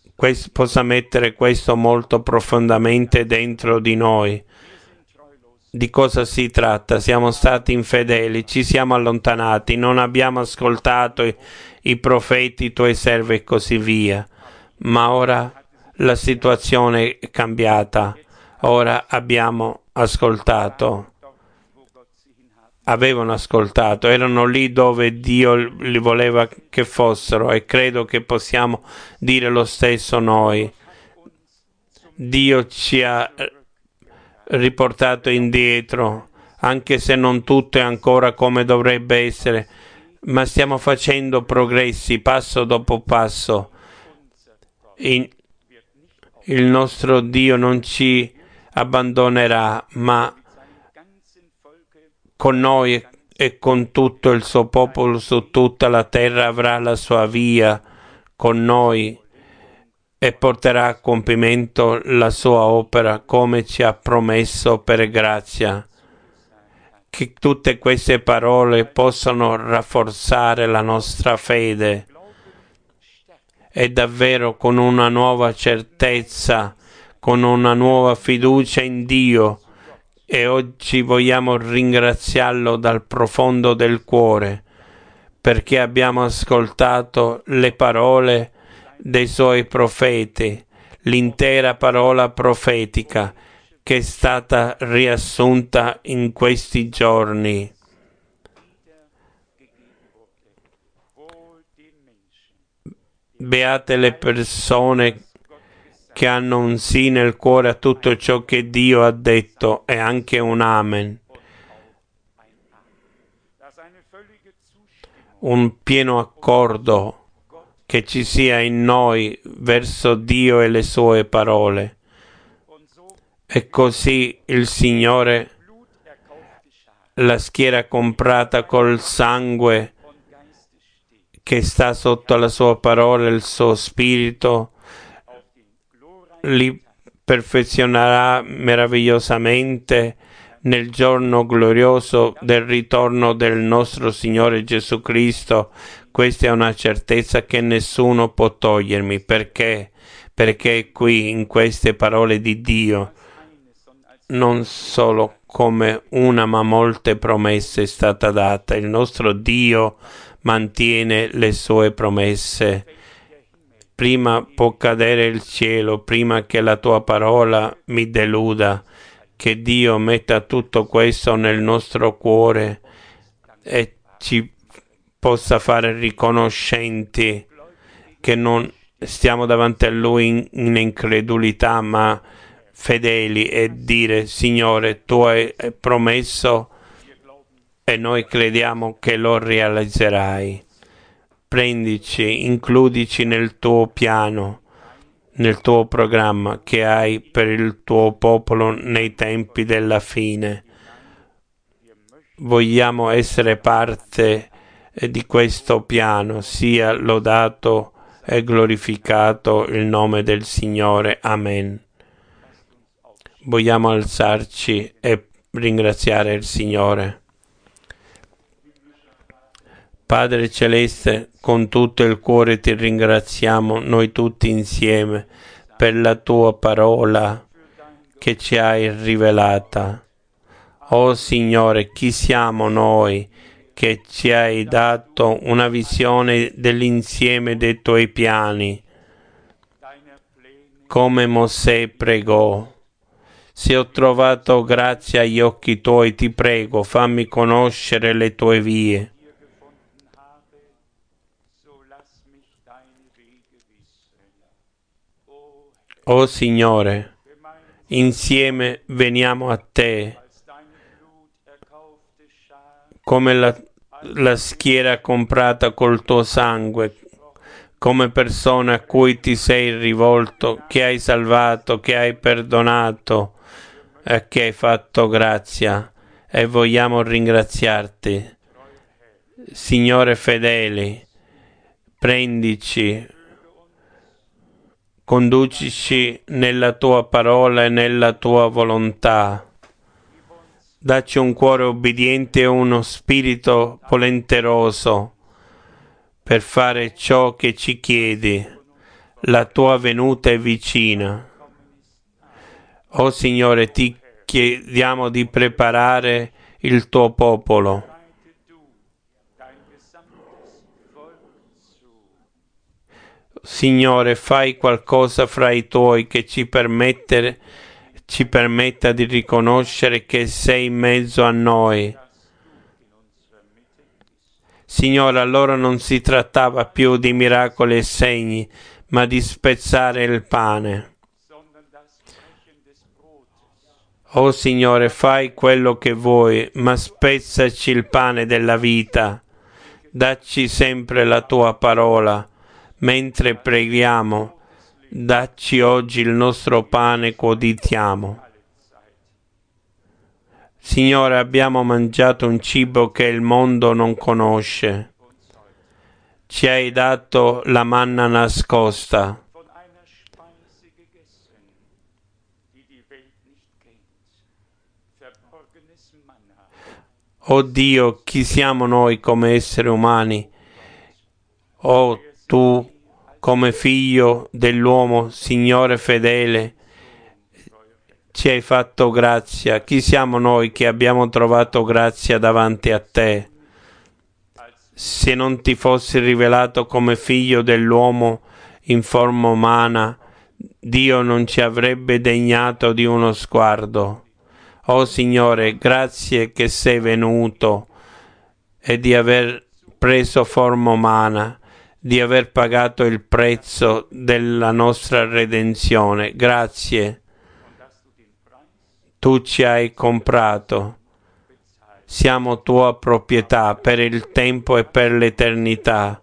possa mettere questo molto profondamente dentro di noi. di cosa si tratta. Siamo stati infedeli, ci siamo allontanati, non abbiamo ascoltato i profeti, i tuoi servi e così via. Ma ora la situazione è cambiata. Ora abbiamo ascoltato. Avevano ascoltato, erano lì dove Dio li voleva che fossero, e credo che possiamo dire lo stesso noi. Dio ci ha riportato indietro, anche se non tutto è ancora come dovrebbe essere, ma stiamo facendo progressi passo dopo passo. Il nostro Dio non ci abbandonerà, ma con noi e con tutto il suo popolo su tutta la terra avrà la sua via con noi e porterà a compimento la sua opera come ci ha promesso per grazia. Che tutte queste parole possano rafforzare la nostra fede e davvero con una nuova certezza, con una nuova fiducia in Dio. E oggi vogliamo ringraziarlo dal profondo del cuore perché abbiamo ascoltato le parole dei suoi profeti, l'intera parola profetica che è stata riassunta in questi giorni. Beate le persone che hanno un sì nel cuore a tutto ciò che Dio ha detto e anche un amen. Un pieno accordo che ci sia in noi verso Dio e le sue parole. E così il Signore, la schiera comprata col sangue che sta sotto la sua parola, il suo spirito, li perfezionerà meravigliosamente nel giorno glorioso del ritorno del nostro Signore Gesù Cristo. Questa è una certezza che nessuno può togliermi. Perché? Perché qui in queste parole di Dio non solo come una ma molte promesse è stata data. Il nostro Dio mantiene le sue promesse. Prima può cadere il cielo, prima che la tua parola mi deluda. Che Dio metta tutto questo nel nostro cuore e ci possa fare riconoscenti che non stiamo davanti a Lui in incredulità, ma fedeli, e dire: Signore, tu hai promesso e noi crediamo che lo realizzerai. Prendici, includici nel tuo piano, nel tuo programma che hai per il tuo popolo nei tempi della fine. Vogliamo essere parte di questo piano. Sia lodato e glorificato il nome del Signore. Amen. Vogliamo alzarci e ringraziare il Signore. Padre Celeste, con tutto il cuore ti ringraziamo noi tutti insieme per la tua parola che ci hai rivelata. Oh Signore, chi siamo noi che ci hai dato una visione dell'insieme dei tuoi piani? Come Mosè pregò: se ho trovato grazia agli occhi tuoi, ti prego, fammi conoscere le tue vie. Oh Signore, insieme veniamo a te come la schiera comprata col tuo sangue, come persone a cui ti sei rivolto, che hai salvato, che hai perdonato e che hai fatto grazia, e vogliamo ringraziarti. Signore fedeli, prendici, conducici nella tua parola e nella tua volontà. Dacci un cuore obbediente e uno spirito volenteroso per fare ciò che ci chiedi. La tua venuta è vicina. Oh Signore, ti chiediamo di preparare il tuo popolo. Signore, fai qualcosa fra i tuoi che ci permetta di riconoscere che sei in mezzo a noi. Signore, allora non si trattava più di miracoli e segni, ma di spezzare il pane. Oh Signore, fai quello che vuoi, ma spezzaci il pane della vita. Dacci sempre la tua parola. Mentre preghiamo, dacci oggi il nostro pane quotidiano. Signore, abbiamo mangiato un cibo che il mondo non conosce. Ci hai dato la manna nascosta. Oh Dio, chi siamo noi come esseri umani? Oh tu, come figlio dell'uomo, Signore fedele, ci hai fatto grazia. Chi siamo noi che abbiamo trovato grazia davanti a te? Se non ti fossi rivelato come figlio dell'uomo in forma umana, Dio non ci avrebbe degnato di uno sguardo. Oh Signore, grazie che sei venuto e di aver preso forma umana, di aver pagato il prezzo della nostra redenzione. Grazie. Tu ci hai comprato. Siamo tua proprietà per il tempo e per l'eternità.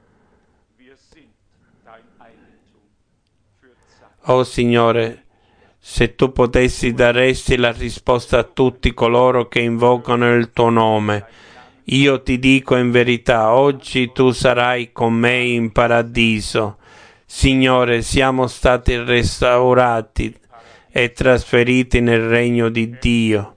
Oh Signore, se tu potessi daresti la risposta a tutti coloro che invocano il tuo nome. Io ti dico in verità, oggi tu sarai con me in paradiso. Signore, siamo stati restaurati e trasferiti nel regno di Dio.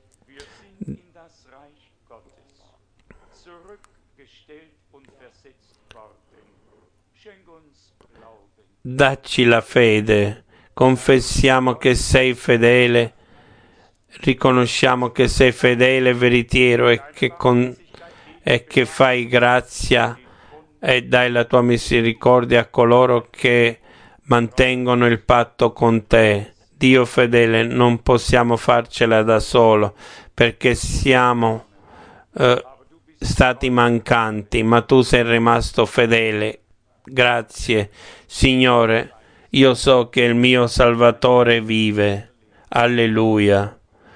Dacci la fede, confessiamo che sei fedele, riconosciamo che sei fedele e veritiero e che fai grazia e dai la tua misericordia a coloro che mantengono il patto con te. Dio fedele, non possiamo farcela da solo perché siamo stati mancanti, ma tu sei rimasto fedele. Grazie, Signore, io so che il mio Salvatore vive. Alleluia.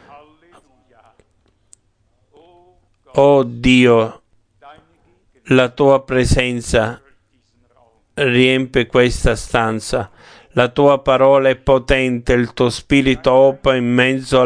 Oh Dio, la tua presenza riempie questa stanza. La tua parola è potente, il tuo spirito opera in mezzo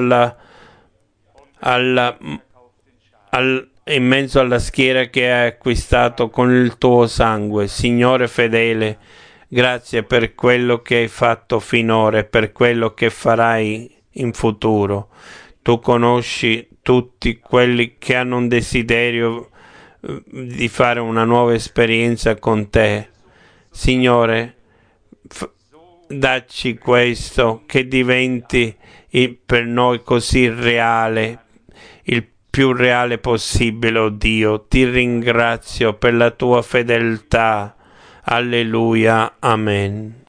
in mezzo alla schiera che hai acquistato con il tuo sangue. Signore fedele, grazie per quello che hai fatto finora e per quello che farai in futuro. Tu conosci tutti quelli che hanno un desiderio di fare una nuova esperienza con te. Signore, dacci questo, che diventi per noi così reale, il più reale possibile, oh Dio. Ti ringrazio per la tua fedeltà. Alleluia. Amen.